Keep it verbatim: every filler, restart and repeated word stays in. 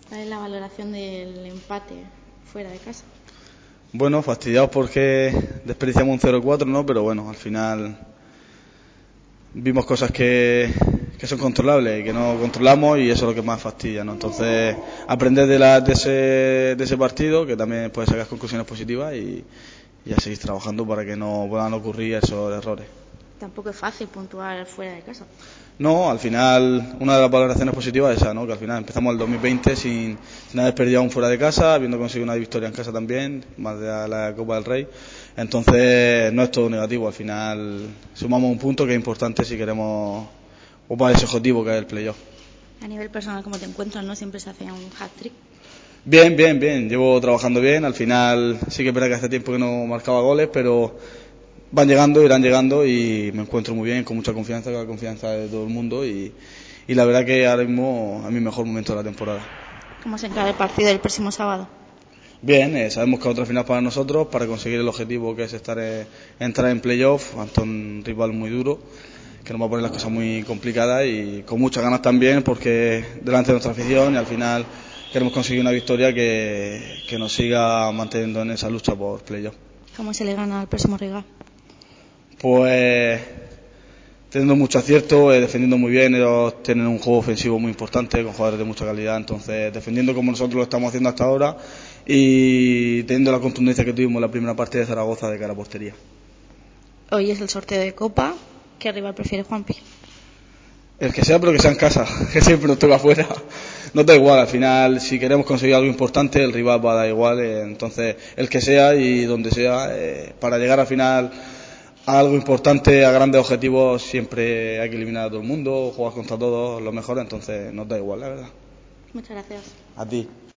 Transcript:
¿Cuál es la valoración del empate fuera de casa? Bueno, fastidiados porque desperdiciamos un cero cuatro, ¿no? Pero bueno, al final vimos cosas que, que son controlables y que no controlamos, y eso es lo que más fastidia, ¿no? Entonces, aprender de, la, de, ese, de ese partido, que también puedes sacar conclusiones positivas, y, y a seguir trabajando para que no puedan ocurrir esos errores. Tampoco es fácil puntuar fuera de casa. No, al final, una de las valoraciones positivas es esa, ¿no? Que al final empezamos el dos mil veinte sin, sin haber perdido aún fuera de casa, habiendo conseguido una victoria en casa también, más de la, la Copa del Rey. Entonces, no es todo negativo. Al final, sumamos un punto que es importante si queremos ocupar ese objetivo que es el playoff. A nivel personal, ¿cómo te encuentras? ¿No siempre se hace un hat-trick? Bien, bien, bien. Llevo trabajando bien. Al final, sí que es verdad que hace tiempo que no marcaba goles, pero van llegando, irán llegando, y me encuentro muy bien, con mucha confianza, con la confianza de todo el mundo, y, y la verdad que ahora mismo es mi mejor momento de la temporada. ¿Cómo se encara el partido del próximo sábado? Bien, eh, sabemos que es otra final para nosotros, para conseguir el objetivo que es estar eh, entrar en playoff ante un rival muy duro, que nos va a poner las cosas muy complicadas, y con muchas ganas también, porque delante de nuestra afición, y al final queremos conseguir una victoria que, que nos siga manteniendo en esa lucha por playoff. ¿Cómo se le gana al próximo rival? Pues teniendo mucho acierto, eh, defendiendo muy bien. Ellos tienen un juego ofensivo muy importante, con jugadores de mucha calidad, entonces defendiendo como nosotros lo estamos haciendo hasta ahora, y teniendo la contundencia que tuvimos en la primera parte de Zaragoza de cara a portería. Hoy es el sorteo de Copa. ¿Qué rival prefiere Juanpi? El que sea, pero que sea en casa, que siempre nos toca afuera. No da igual, al final, si queremos conseguir algo importante, el rival va a dar igual, eh, entonces el que sea y donde sea, eh, para llegar al final a algo importante, a grandes objetivos, siempre hay que eliminar a todo el mundo, jugar contra todos, lo mejor, entonces nos da igual, la verdad. Muchas gracias. A ti.